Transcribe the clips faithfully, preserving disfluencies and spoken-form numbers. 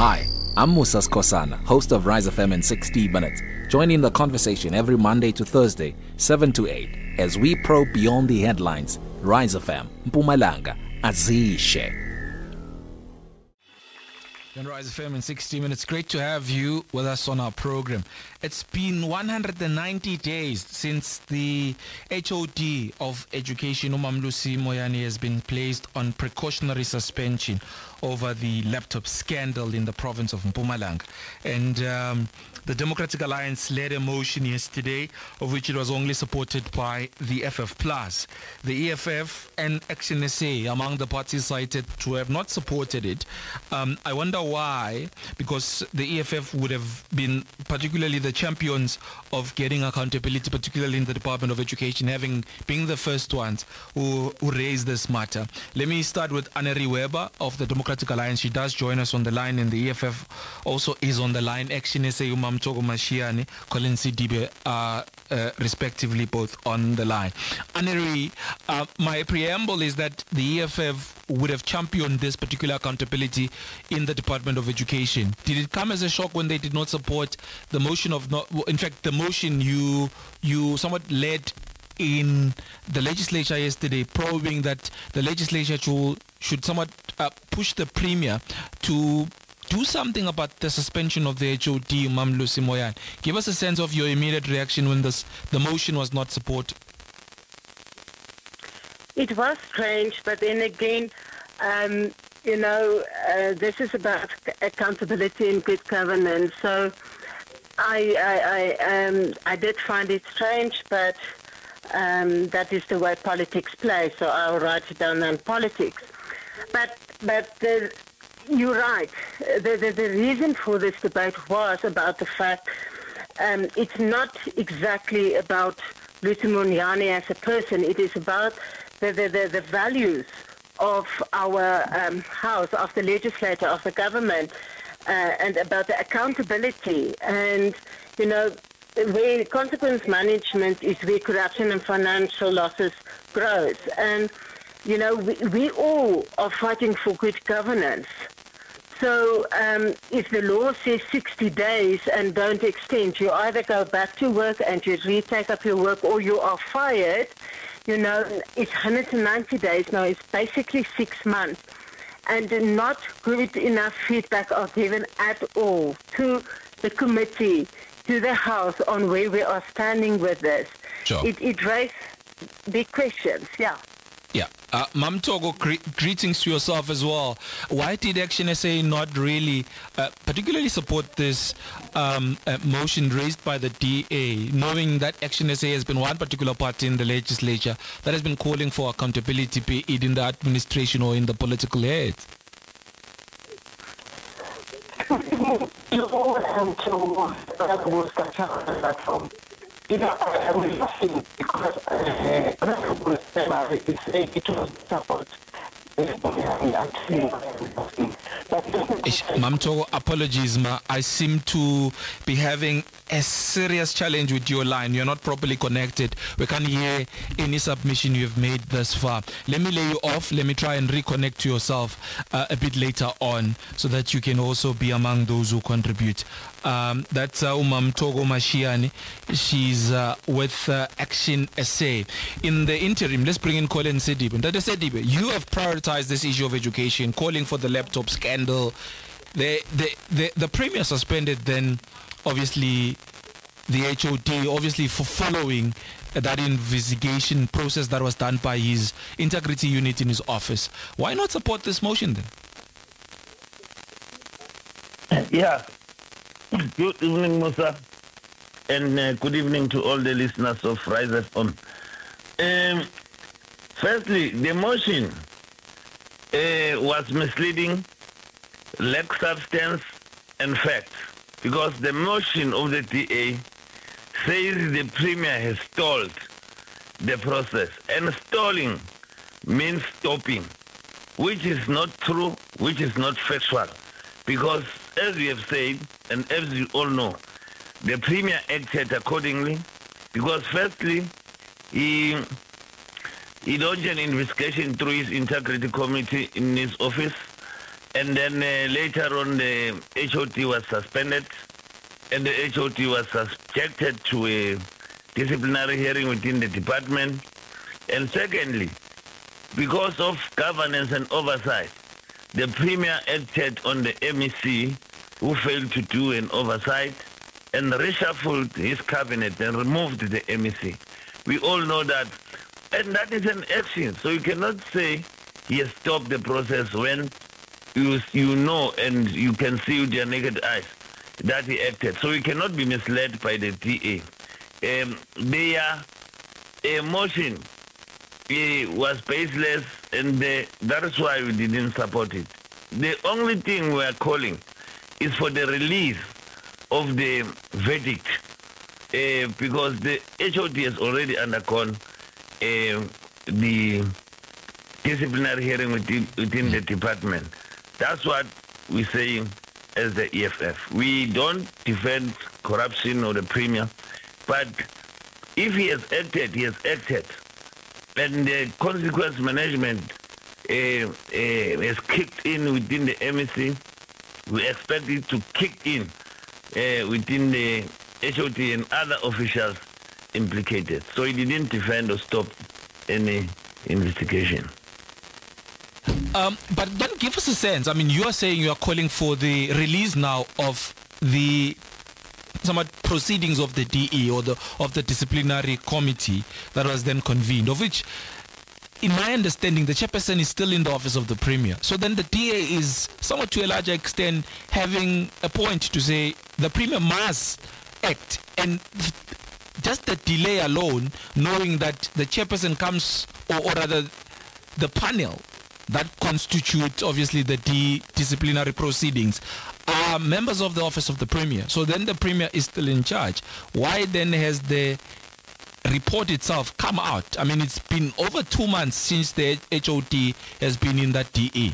Hi, I'm Musa Skosana, host of Rise F M in sixty minutes. Join in the conversation every Monday to Thursday, seven to eight, as we probe beyond the headlines. Rise F M, Mpumalanga, Azishe. On Rise F M in sixty minutes. Great to have you with us on our program. It's been one hundred ninety days since the H O D of Education, Umamlusi Moyane, has been placed on precautionary suspension over the laptop scandal in the province of Mpumalanga. And um, the Democratic Alliance led a motion yesterday, of which it was only supported by the F F Plus. The E F F and Action S A among the parties cited to have not supported it. Um, I wonder why, because the E F F would have been particularly the champions of getting accountability, particularly in the Department of Education, having been the first ones who, who raised this matter. Let me start with Aneri Weber of the Democratic Alliance. She does join us on the line, and the E F F also is on the line. Action S A, Umamtogo Mashiane, Colin Sidibe are uh, respectively both on the line. Aneri, uh, my preamble is that the E F F would have championed this particular accountability in the Department of Education. Did it come as a shock when they did not support the motion of not, in fact, the motion you you somewhat led in the legislature yesterday, probing that the legislature should, should somewhat uh, push the Premier to do something about the suspension of the H O D, Umamlusi Moyane? Give us a sense of your immediate reaction when this the motion was not supported. It was strange, but then again, um, you know, uh, this is about accountability and good governance. So I, I, I, um, I did find it strange, but um, that is the way politics play. So I'll write it down on politics. But, but the, you're right. The, the, the reason for this debate was about the fact um, it's not exactly about Lucy Moyane as a person. It is about the, the, the, the values of our um, house, of the legislature, of the government, uh, and about the accountability. And, you know, where consequence management is where corruption and financial losses grows. And, you know, we, we all are fighting for good governance. So um, if the law says sixty days and don't extend, you either go back to work and you retake up your work, or you are fired. You know, it's one hundred ninety days now. It's basically six months. And not good enough feedback are given at all to the committee, to the House, on where we are standing with this. Sure. It, it raised big questions, yeah. Yeah. Uh, Mamtogo, gre- greetings to yourself as well. Why did Action S A not really uh, particularly support this um, uh, motion raised by the D A, knowing that Action S A has been one particular party in the legislature that has been calling for accountability, be it in the administration or in the political heads? You know, I was laughing because uh, Honorable Sema is saying it was support. Mamtogo, apologies, ma. I seem to be having a serious challenge with your line. You're not properly connected. We can't hear any submission you've made thus far. Let me lay you off. Let me try and reconnect to yourself uh, a bit later on, so that you can also be among those who contribute. Um, that's uh, Umamtogo Mashiane. She's uh, with uh, Action S A. In the interim, let's bring in Colin Sidibe. Dada Sidibe, you have prioritized this issue of education, calling for the laptop scandal. The, the, the, the Premier suspended then, obviously, the H O D, obviously for following that investigation process that was done by his integrity unit in his office. Why not support this motion then? Yeah. Good evening, Musa, and uh, good evening to all the listeners of Rise F M. Um, firstly, the motion uh, was misleading, lacked substance and facts, because the motion of the D A says the Premier has stalled the process, and stalling means stopping, which is not true, which is not factual, because as we have said, and as you all know, the Premier acted accordingly, because firstly, he, he launched an investigation through his integrity committee in his office, And then uh, later on, the H O T was suspended, and the H O T was subjected to a disciplinary hearing within the department. And secondly, because of governance and oversight, the Premier acted on the M E C, who failed to do an oversight, and reshuffled his cabinet and removed the M E C. We all know that. And that is an action. So you cannot say he has stopped the process when you, you know and you can see with your naked eyes that he acted. So you cannot be misled by the D A. Um, their uh, motion uh, was baseless, and uh, that is why we didn't support it. The only thing we are calling is for the release of the verdict, uh, because the H O T has already undergone uh, the disciplinary hearing within, within the department. That's what we're saying as the E F F. We don't defend corruption or the Premier, but if he has acted, he has acted. And the consequence management uh, uh, has kicked in within the M E C. We expect it to kick in uh, within the H O T and other officials implicated. So he didn't defend or stop any investigation. Um, but then give us a sense. I mean, you are saying you are calling for the release now of the somewhat proceedings of the D E or the of the disciplinary committee that was then convened, of which, in my understanding, the chairperson is still in the office of the Premier. So then the D A is somewhat to a larger extent having a point to say the Premier must act. And just the delay alone, knowing that the chairperson comes, or, or rather the panel that constitute obviously the D disciplinary proceedings, are members of the office of the Premier. So then the Premier is still in charge. Why then has the report itself come out? I mean, it's been over two months since the H O T has been in that D E.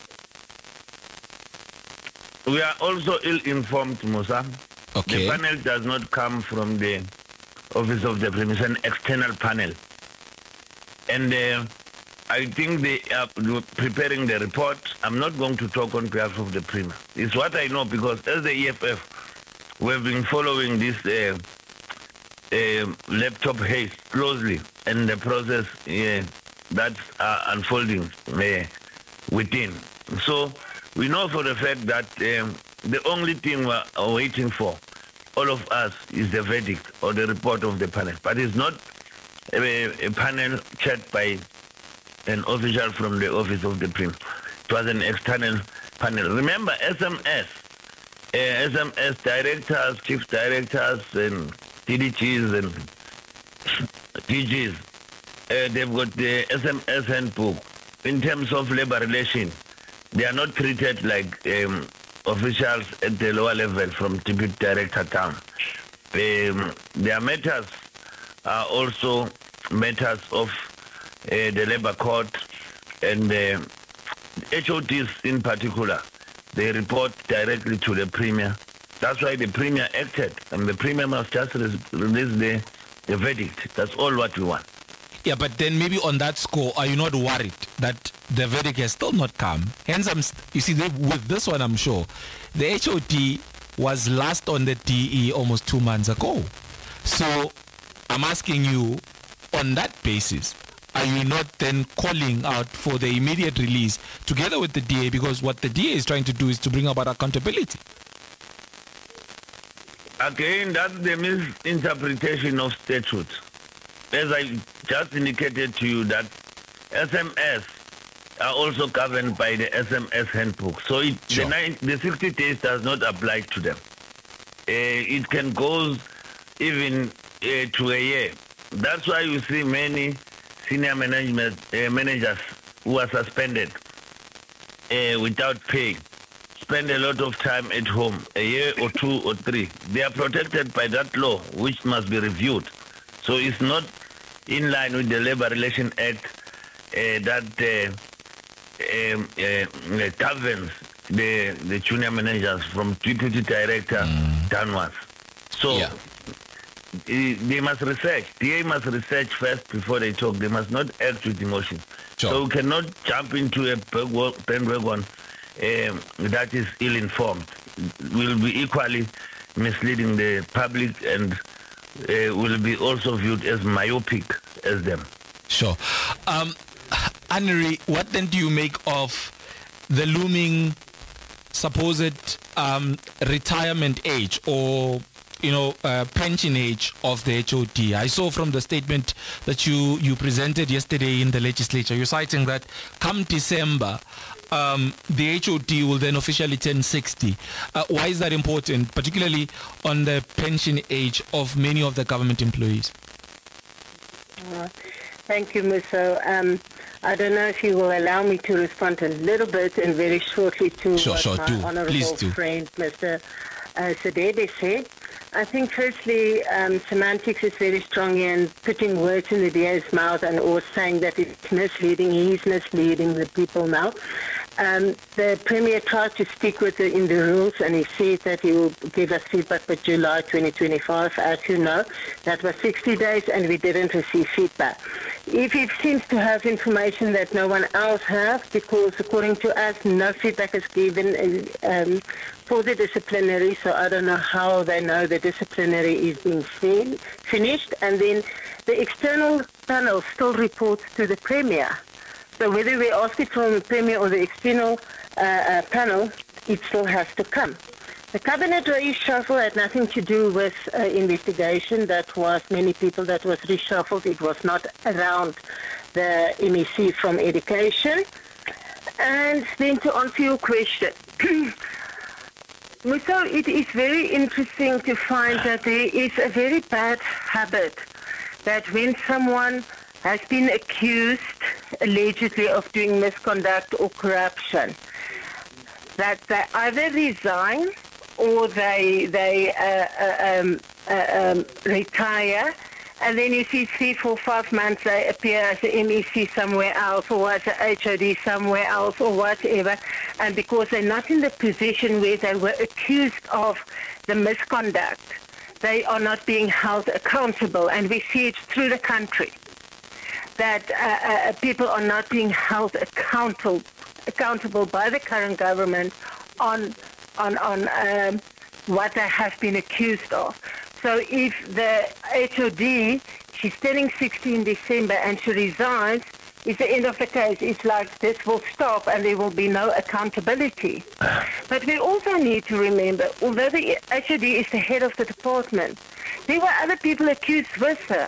We are also ill-informed, Musa. Okay. The panel does not come from the office of the Premier. It's an external panel. And uh, I think they are preparing the report. I'm not going to talk on behalf of the Premier. It's what I know, because as the E F F, we've been following this uh, uh, laptop haste closely, and the process uh, that's uh, unfolding uh, within. So we know for the fact that um, the only thing we're waiting for, all of us, is the verdict or the report of the panel. But it's not a, a panel chaired by an official from the office of the Premier. It was an external panel. Remember, S M S, uh, S M S directors, chief directors, and D D Gs and D Gs, uh, they've got the S M S handbook. In terms of labor relations, they are not treated like um, officials at the lower level from deputy director down. Um, their matters are also matters of Uh, the labor court, and uh, H O Ts in particular, they report directly to the Premier. That's why the Premier acted, and the Premier must just re- release the, the verdict. That's all what we want. Yeah, but then maybe on that score, are you not worried that the verdict has still not come? Hence, I'm, you see, with this one, I'm sure the H O T was last on the D E almost two months ago. So I'm asking you, on that basis, are you not then calling out for the immediate release together with the D A? Because what the D A is trying to do is to bring about accountability. Again, that's the misinterpretation of statutes. As I just indicated to you, that S M S are also governed by the S M S handbook. So it, sure. the, nine, the sixty days does not apply to them. Uh, it can go even uh, to a year. That's why you see many senior management uh, managers who are suspended uh, without pay spend a lot of time at home, a year or two or three. They are protected by that law, which must be reviewed. So it's not in line with the Labor Relations Act uh, that uh, um, uh, governs the, the junior managers from deputy director mm. downwards. So yeah. They must research. D A must research first before they talk. They must not act with emotion. Sure. So we cannot jump into a bandwagon um, that is ill-informed, will be equally misleading the public and uh, will be also viewed as myopic as them. Sure. Um, Henry, what then do you make of the looming supposed um, retirement age or you know, uh, pension age of the H O D? I saw from the statement that you, you presented yesterday in the legislature, you're citing that come December, um, the H O D will then officially turn sixty. Uh, why is that important, particularly on the pension age of many of the government employees? Uh, thank you, Muso. Um, I don't know if you will allow me to respond a little bit and very shortly to sure, what sure, my do. honourable Please do. friend, Mister Uh, Sadebe said. I think firstly, um, semantics is very strong in putting words in the D A's mouth and or saying that it's misleading. He's misleading the people now. Um, the Premier tried to stick with the, in the rules, and he said that he will give us feedback by July twenty twenty-five. As you know, that was sixty days, and we didn't receive feedback. If he seems to have information that no one else has, because according to us, no feedback is given um, for the disciplinary, so I don't know how they know the disciplinary is being fin- finished. And then the external panel still reports to the Premier. So whether we ask it from the Premier or the external uh, uh, panel, it still has to come. The cabinet reshuffle had nothing to do with uh, investigation. That was many people that was reshuffled. It was not around the M E C from education. And then to answer your question, so it is very interesting to find that there is a very bad habit that when someone has been accused allegedly of doing misconduct or corruption, that they either resign or they they uh, uh, um, uh, um, retire, and then you see three, four, five months they appear as an M E C somewhere else or as an H O D somewhere else or whatever, and because they're not in the position where they were accused of the misconduct, they are not being held accountable, and we see it through the country that uh, uh, people are not being held accountable accountable by the current government on on on um, what they have been accused of. So if the H O D, she's turning sixty in December and she resigns, it's the end of the case. It's like this will stop and there will be no accountability. But we also need to remember, although the H O D is the head of the department, there were other people accused with her.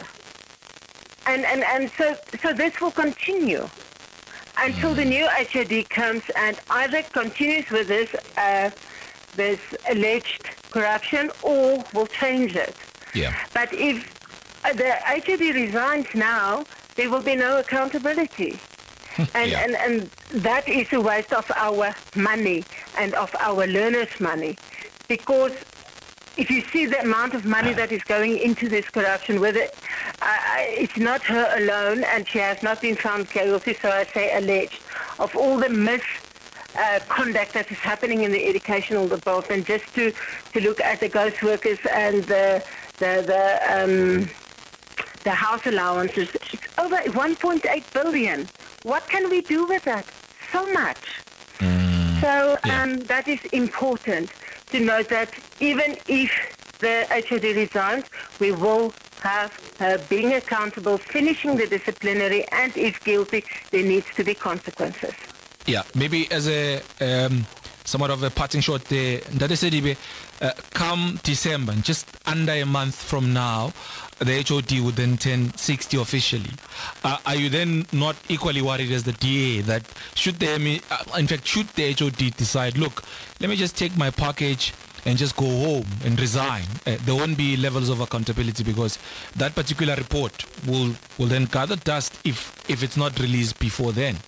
And, and, and so, so this will continue until the new H O D comes and either continues with this uh, this alleged corruption or will change it. Yeah. But if uh, the H O D resigns now, there will be no accountability. and, yeah. and, and that is a waste of our money and of our learners' money. Because if you see the amount of money that is going into this corruption, whether uh, it's not her alone, and she has not been found guilty, so I say alleged, of all the misconduct uh, that is happening in the educational department, just to, to look at the ghost workers and the the the, um, the house allowances, it's over one point eight billion. What can we do with that? So much. Mm, so yeah. um, that is important to note that even if the H O D resigns, we will have her being accountable, finishing the disciplinary, and if guilty, there needs to be consequences. Yeah, maybe as a um, somewhat of a parting shot there, Ndade Sedibe, uh, come December, just under a month from now, the H O D would then turn sixty officially. Uh, are you then not equally worried as the D A that should the, uh, in fact, should the H O D decide, look, let me just take my package and just go home and resign, uh, there won't be levels of accountability because that particular report will, will then gather dust if, if it's not released before then?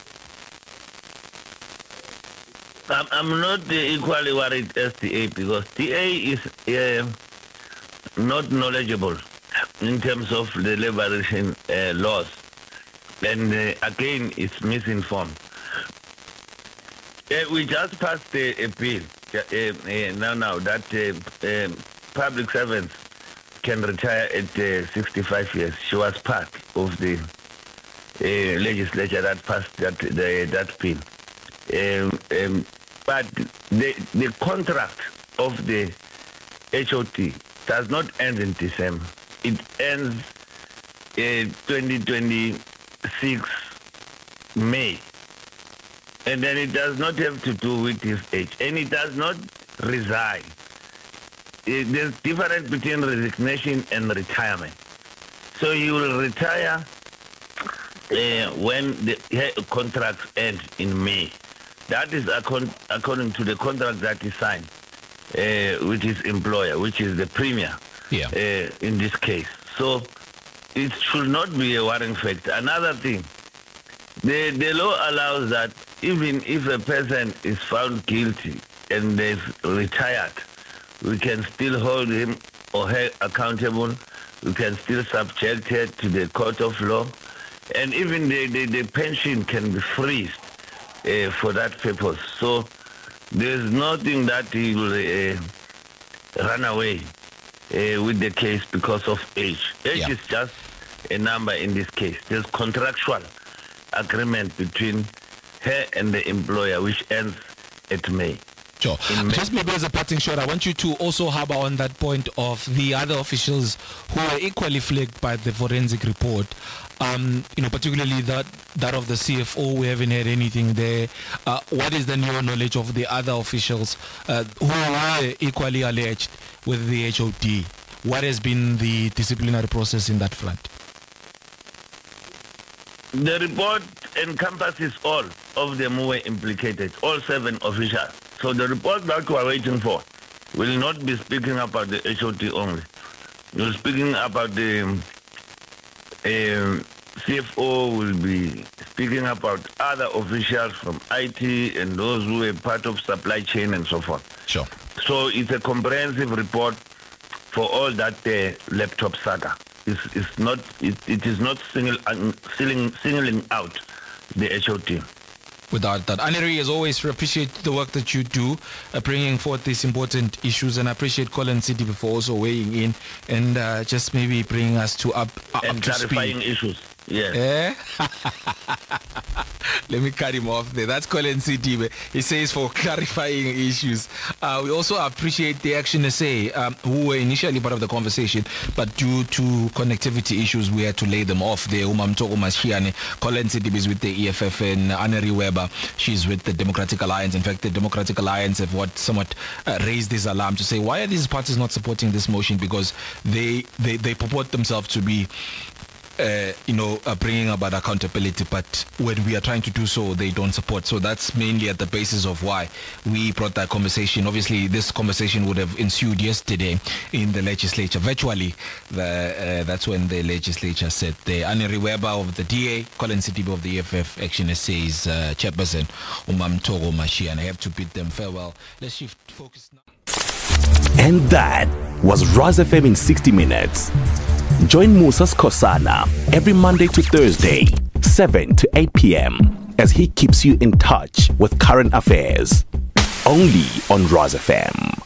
I'm, I'm not uh, equally worried as T A because T A is uh, not knowledgeable in terms of the liberation uh, laws, and uh, again, it's misinformed. Uh, we just passed uh, a bill uh, uh, now, now that uh, uh, public servants can retire at uh, sixty-five years. She was part of the uh, legislature that passed that the, that bill. Um, um, but the the contract of the H O T does not end in December. It ends in twenty twenty-six May. And then it does not have to do with his age. And it does not resign. It, there's difference between resignation and retirement. So he will retire uh, when the contracts end in May. That is according, according to the contract that he signed uh, with his employer, which is the premier yeah. uh, in this case. So it should not be a worrying factor. Another thing, the, the law allows that even if a person is found guilty and they've retired, we can still hold him or her accountable. We can still subject her to the court of law. And even the, the, the pension can be freezed uh, for that purpose. So there's nothing that he will uh, run away uh, with the case because of age. Age yeah. is just a number in this case. There's contractual agreement between her and the employer, which ends at May. Sure. Just maybe as a parting shot, I want you to also harbour on that point of the other officials who were equally flagged by the forensic report. Um, you know, particularly that that of the C F O. We haven't heard anything there. Uh, what is the new knowledge of the other officials uh, who were equally alleged with the H O D? What has been the disciplinary process in that front? The report encompasses all of them who were implicated, all seven officials. So the report that we are waiting for will not be speaking about the H O T only. We're speaking about the uh, C F O, will be speaking about other officials from I T and those who were part of supply chain and so forth. Sure. So it's a comprehensive report for all that uh, laptop saga. It's, it's not, it, it is not single, uh, singling, singling out the H O T. Without that. Aneri, as always, we appreciate the work that you do, uh, bringing forth these important issues, and I appreciate Colin City for also weighing in and uh, just maybe bringing us to up, uh, and up to speed. clarifying issues. Yeah. Eh? Let me cut him off there. That's Colin City. He says for clarifying issues. Uh, we also appreciate the Action S A, um, who were initially part of the conversation, but due to connectivity issues, we had to lay them off there. Umamtoko Mashiane, Colin City is with the E F F, and Aneri Weber, she's with the Democratic Alliance. In fact, the Democratic Alliance have what somewhat uh, raised this alarm to say, why are these parties not supporting this motion? Because they, they, they purport themselves to be Uh, you know, uh, bringing about accountability, but when we are trying to do so, they don't support. So that's mainly at the basis of why we brought that conversation. Obviously, this conversation would have ensued yesterday in the legislature. Virtually, the, uh, that's when the legislature said the Aneri Weber of the D A, Colin Sidibe of the E F F, Action S A's uh, chairperson, Umamtoko Mashi, and I have to bid them farewell. Let's shift focus now. And that was Rise F M in sixty minutes. Join Musa Skosana every Monday to Thursday, seven to eight p.m. as he keeps you in touch with current affairs. Only on Rise F M.